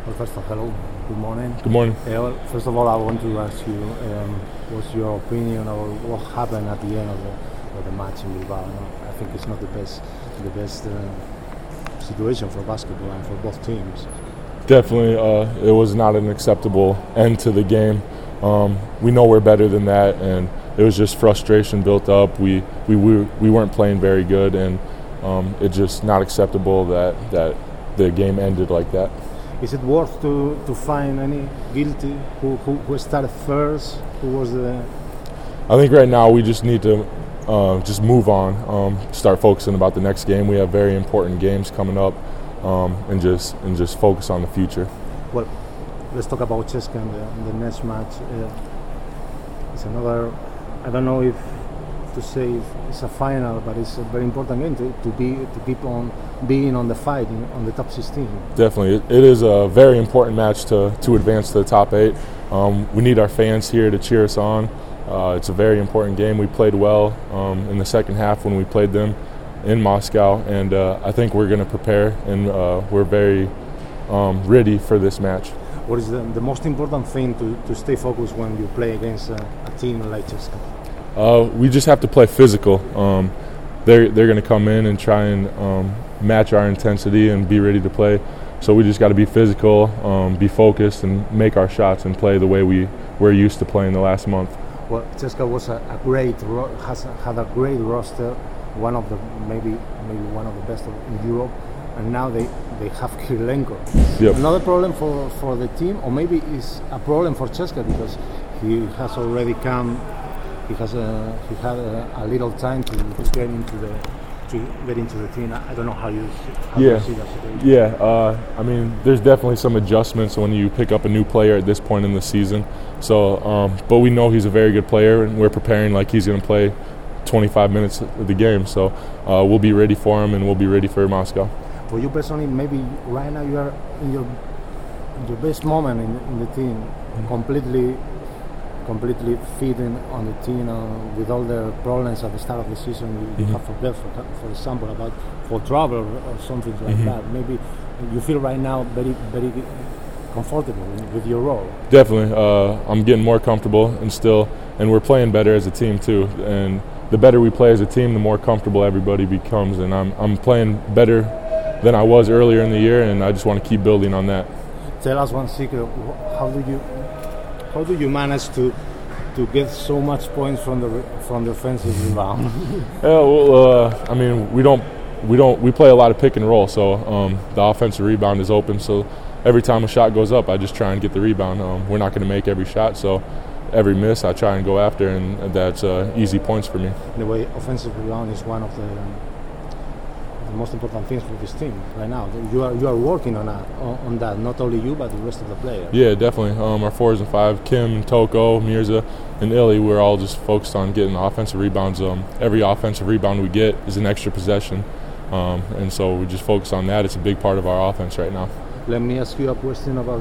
Well, first of all, hello, good morning. Good morning. Well, first of all, I want to ask you, what's your opinion about what happened at the end of the match in Bilbao? I think it's not the best situation for basketball and for both teams. Definitely, it was not an acceptable end to the game. We know we're better than that, and it was just frustration built up. We weren't playing very good, and it's just not acceptable that the game ended like that. Is it worth to find any guilty? Who started first? Who was the? I think right now we just need to just move on, start focusing about the next game. We have very important games coming up, and just focus on the future. Well, let's talk about CSKA and the next match. It's another. I don't know if to say it's a final, but it's a very important game to keep on being on the fight on the top 16. Definitely, it is a very important match to advance to the top 8. We need our fans here to cheer us on. It's a very important game. We played well in the second half when we played them in Moscow, and I think we're going to prepare, and we're very ready for this match. What is the most important thing to stay focused when you play against a team like CSKA? We just have to play physical. They're going to come in and try and match our intensity and be ready to play. So we just got to be physical, be focused, and make our shots and play the way we're used to playing the last month. Well, CSKA was had a great roster, maybe one of the best in Europe, and now they have Kirilenko. Yep. Another problem for the team, or maybe it's a problem for CSKA because he has already come. He had a little time to get into the team. I don't know how you see that situation. Yeah, I mean, there's definitely some adjustments when you pick up a new player at this point in the season. So, but we know he's a very good player, and we're preparing like he's going to play 25 minutes of the game. So we'll be ready for him, and we'll be ready for Moscow. For you personally, maybe right now you are in your best moment in the team, completely fitting on the team with all the problems at the start of the season you have for example about for travel or something like that. Maybe you feel right now very, very comfortable with your role. Definitely. I'm getting more comfortable and we're playing better as a team too. And the better we play as a team, the more comfortable everybody becomes. And I'm playing better than I was earlier in the year, and I just want to keep building on that. Tell us one secret. How do you manage to get so much points from the offensive rebound? I mean, we play a lot of pick and roll, so the offensive rebound is open. So every time a shot goes up, I just try and get the rebound. We're not going to make every shot, so every miss I try and go after, and that's easy points for me. In a way, offensive rebound is one of the most important things for this team right now. You are working on that, not only you but the rest of the players. Yeah, definitely. Our 4s and 5, Kim, Toko, Mirza, and Ili, we're all just focused on getting the offensive rebounds. Every offensive rebound we get is an extra possession, and so we just focus on that. It's a big part of our offense right now. Let me ask you a question about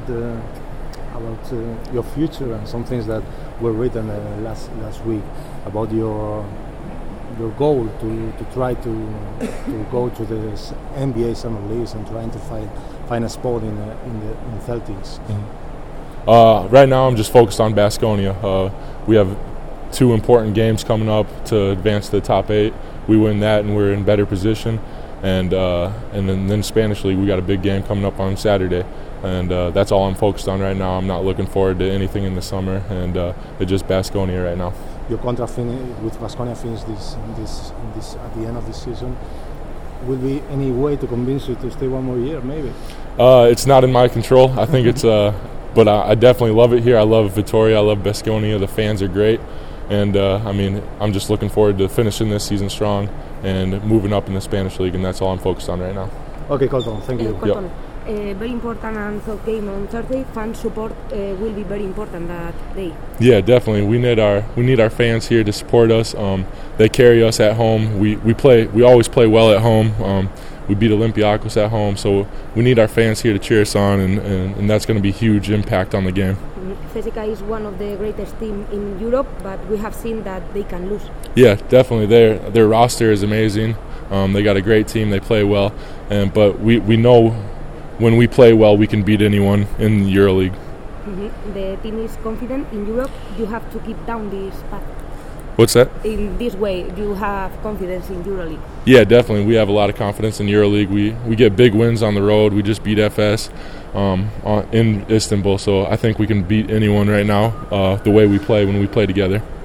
your future and some things that were written last week about your goal to try to go to the NBA Summer Leagues and trying to find a spot in Celtics. Right now, I'm just focused on Baskonia. We have 2 important games coming up to advance to the top 8. We win that, and we're in better position. And then Spanish League, we got a big game coming up on Saturday, and that's all I'm focused on right now. I'm not looking forward to anything in the summer, and it's just Baskonia right now. Your contract with Baskonia finished this at the end of the season. Will be any way to convince you to stay one more year, maybe? It's not in my control. I think it's, but I definitely love it here. I love Vitoria. I love Baskonia. The fans are great, and I mean, I'm just looking forward to finishing this season strong and moving up in the Spanish League, and that's all I'm focused on right now. Okay, Colton, thank you. Colton, very important and so game on Thursday. Fan support will be very important that day. Yeah, definitely. We need our fans here to support us. They carry us at home. We always play well at home. We beat Olympiacos at home, so we need our fans here to cheer us on, and that's going to be a huge impact on the game. CSKA is one of the greatest teams in Europe, but we have seen that they can lose. Yeah, definitely. Their roster is amazing. They got a great team. They play well, but we know when we play well, we can beat anyone in the EuroLeague. The team is confident in Europe. You have to keep down this path. What's that? In this way, you have confidence in EuroLeague. Yeah, definitely. We have a lot of confidence in EuroLeague. We get big wins on the road. We just beat FS in Istanbul, so I think we can beat anyone right now the way we play when we play together.